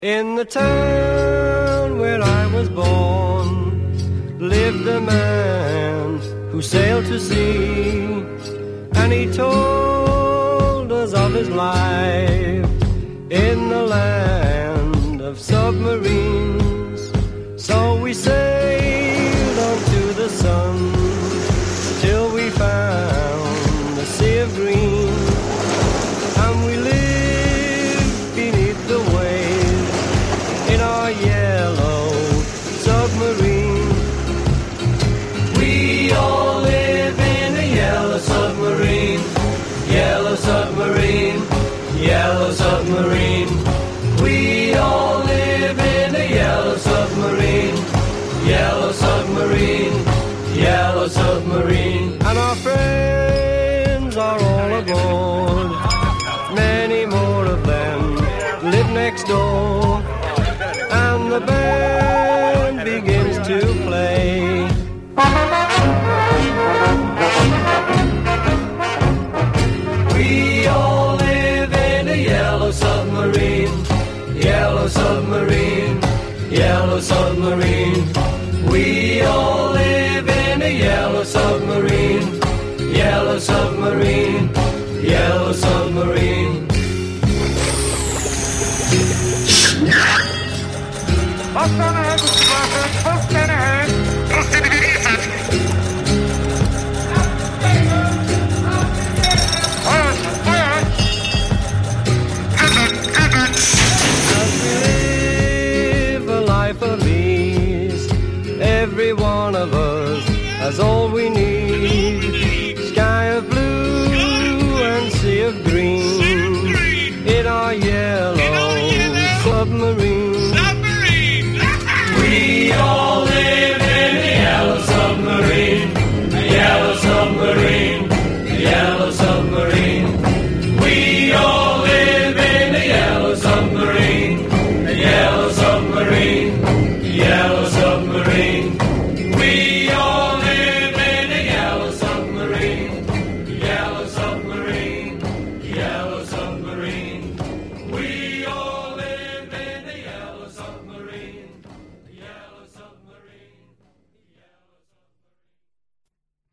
In the town where I was born lived a man who sailed to sea, and he told us of his life in the land of submarines. So we sailed on to the sun till we found the sea of green, and we lived beneath the waves in our yellow submarine. We all live in a yellow submarine, yellow submarine, yellow submarine. We all live in a yellow submarine, yellow submarine, yellow submarine. And our friends are all aboard, many more of them live next door, and the band begins to play. We all live in a yellow submarine, yellow submarine, yellow submarine. We all live in a yellow submarine, yellow submarine, yellow submarine. Every one of us has all we need. Sky of blue and sea of green in our yellow submarine. We all live in a yellow submarine, a yellow submarine, a yellow submarine. We all live in a yellow submarine, a yellow submarine, a yellow submarine.